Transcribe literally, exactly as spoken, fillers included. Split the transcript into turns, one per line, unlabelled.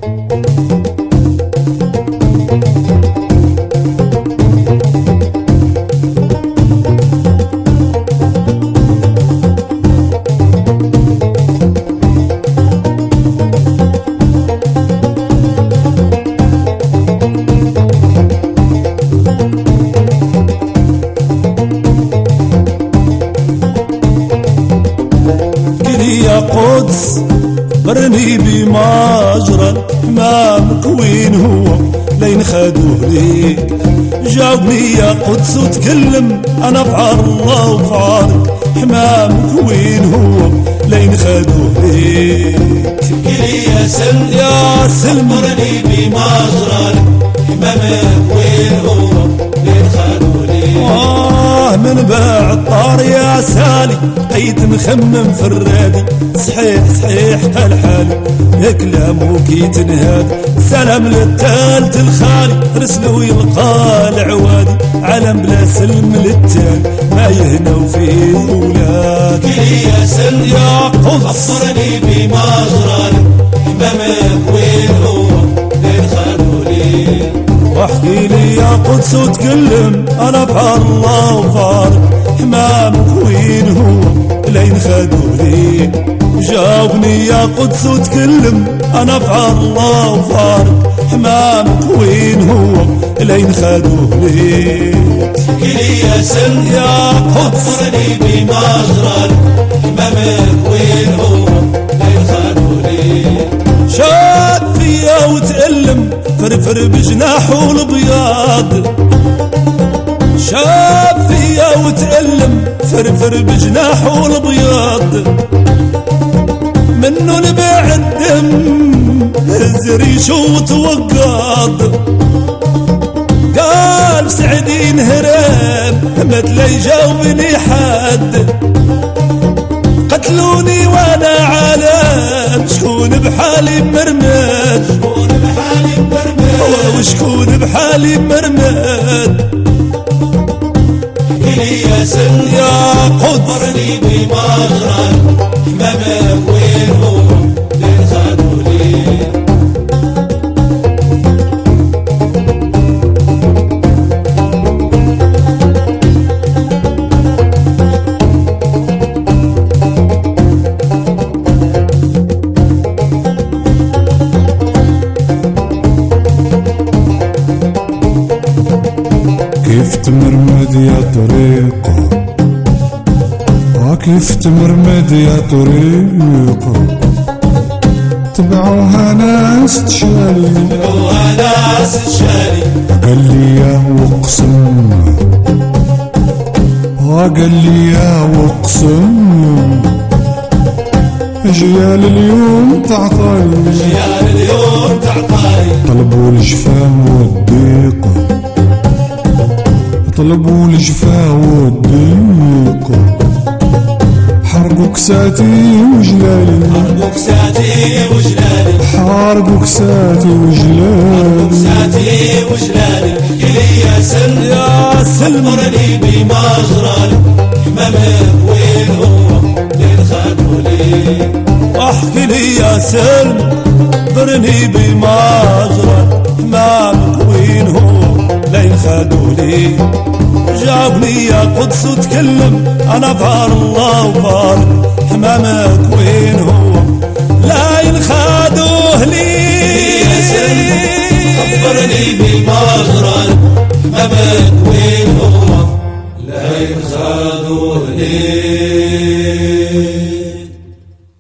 يا قدس برني بمجرى الحمام وين هو لين خدوه ليك. جاوبني يا قدس وتكلم انا فعار الله وفعارك حمامك وين هو لين خدوه ليك.
قلي يا سلم
يا سلم
برني بمجرى حمامك وين هو لين خدوه ليك.
آه من بعد طار يا سالي بقيت نخمم في الرادي. صحيح صحيح قال حالي يا كلامك يتنهادي. سلام للتالت الخالي رسلو يلقى العوادي. علم بلا سلم للتالي ما يهنوا فيه ولاد.
قلي يا سلم
يا قدس
خبرني بمجرى حمامك وين هو لين خدوه ليك.
واحكي لي يا قدس وتكلم انا فعار الله وفعارك حمامك وين هو لين خدوه ليك. جاوبني يا قدس وتكلم انا فعار الله وفعارك حمامك وين هو لين خدوه ليك.
قلي يا سلم
يا قدس
خبرني بمجرى حمامك وين هو لين خدوه ليك.
شاد فيا وتألم فرفر بجناحه البياض. شاب فيا وتألم فرفر بجناحه البياض. منه نبع الدم هز ريشه وتوقاض. قال سعدين هرب مثل يجاوبني حد. قتلوني وانا عالم شكون بحالي مرمد.
شكون بحالي مرمد
وشكون بحالي مرمد.
قلي يا سلم
يا قدس
خبرني بمجرى حمامك وين هو لين خدوه ليك.
كيف تمرمد يا طريقة وكيف تمرمد يا طريقة. تبعوها ناس تشالي
تبعوها ناس تشالي.
قال لي يا وقسم وقال لي يا وقسم. جيال اليوم تعطاي
جيال اليوم تعطاي.
طلبوا الجفا والضيقة طلبوا الجفا والضيقة. حرقوا كساتي وجلالي
حرقوا كساتي وجلالي.
حرقوا كساتي وجلالي
كساتي وجلالي. قلي يا سلم
يا سلم
خبرني بمجرى حمامك وين هو لين خدوه ليك.
احكي لي يا سلم برني بمجرى حمامك وين هو لين خدوه ليك. جاوبني يا قدس وتكلم انا فار الله وفارك حمامك وين هو لين خدوه ليك.
خبرني بمجرى حمامك وين هو لين خدوه ليك.